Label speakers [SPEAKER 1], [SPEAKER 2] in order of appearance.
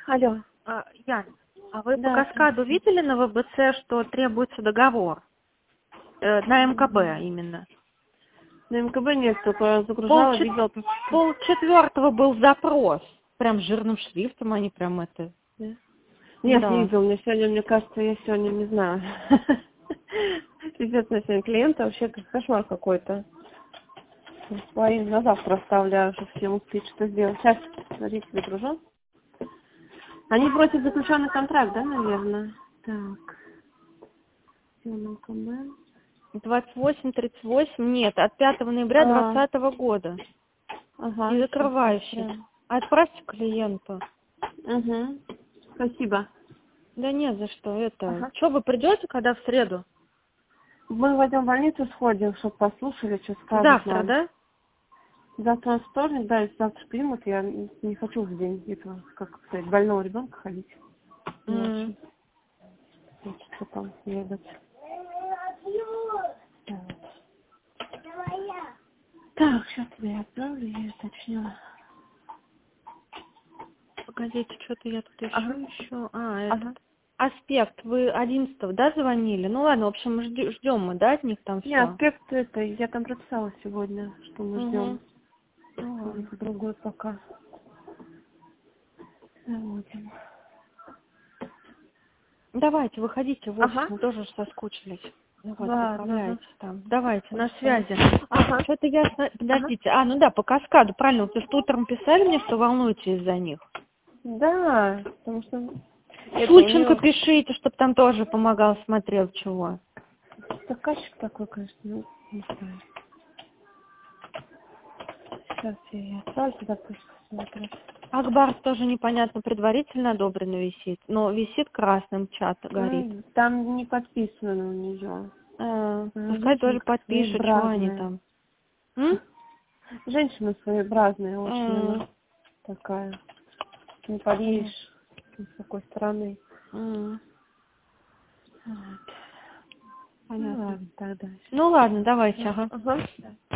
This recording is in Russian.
[SPEAKER 1] Алло.
[SPEAKER 2] Ян, а вы по
[SPEAKER 1] Да.
[SPEAKER 2] каскаду видели на ВБЦ, что требуется договор? На МКБ именно.
[SPEAKER 1] На МКБ нет, только загружала, видела.
[SPEAKER 2] Полчетвертого был запрос. Прям жирным шрифтом они прям это...
[SPEAKER 1] Да? Нет,
[SPEAKER 2] Да.
[SPEAKER 1] не видел. Мне сегодня, мне кажется, я сегодня не знаю. Пиздец, на сегодня клиента вообще кошмар какой-то. Свои на завтра оставляю, чтобы все успеть что сделать. Сейчас, смотрите, загружу. Они просят заключенный контракт, да, наверное? Так. МКБ.
[SPEAKER 2] 28-38, нет, от 5 ноября 2020 года.
[SPEAKER 1] Ага.
[SPEAKER 2] Не закрывающий. Отправьте клиенту.
[SPEAKER 1] Угу. Спасибо.
[SPEAKER 2] Да нет, за что это.
[SPEAKER 1] Ага.
[SPEAKER 2] Что, вы придете, когда в среду?
[SPEAKER 1] Мы войдем в больницу, сходим, чтобы послушали, что скажут
[SPEAKER 2] Завтра,
[SPEAKER 1] нам.
[SPEAKER 2] да?
[SPEAKER 1] Завтра у нас вторник, да, если завтра примут, я не хочу в день этого, как сказать, больного ребенка ходить. Не очень. Что там ехать. Так, сейчас я отправлю, я уточню.
[SPEAKER 2] Погодите, что-то я тут
[SPEAKER 1] Ага.
[SPEAKER 2] еще.
[SPEAKER 1] Ага.
[SPEAKER 2] Этот. Аспект, вы 11-го, да, звонили? Ну ладно, в общем, ждем мы, да, от них там все.
[SPEAKER 1] Не, аспект это, я там прописала сегодня, что мы ждем. В другой пока. Заводим.
[SPEAKER 2] Давайте, выходите, вот,
[SPEAKER 1] Ага.
[SPEAKER 2] мы тоже соскучились. Давайте,
[SPEAKER 1] Ладно,
[SPEAKER 2] отправляйтесь там. Давайте, на
[SPEAKER 1] хорошо.
[SPEAKER 2] связи.
[SPEAKER 1] Ага.
[SPEAKER 2] Что-то я... Подождите. Ну да, по каскаду, правильно. Вы что утром писали мне, что волнуетесь из-за них.
[SPEAKER 1] Да, потому что...
[SPEAKER 2] Сульченко пишите, чтобы там тоже помогал, смотрел, чего.
[SPEAKER 1] Заказчик такой, конечно, ну, не знаю. Сейчас я отправлю туда, пусть посмотрят.
[SPEAKER 2] Акбарс тоже непонятно, предварительно одобренно висит. Но висит красным, чат горит.
[SPEAKER 1] Там не подписано у нее.
[SPEAKER 2] Пускай тоже подпишет, что они там.
[SPEAKER 1] Женщина своеобразная очень, она такая. Не подъедешь с какой стороны. Вот.
[SPEAKER 2] Понятно.
[SPEAKER 1] Ну ладно, тогда.
[SPEAKER 2] Ну ладно, давайте, ага.
[SPEAKER 1] Ага.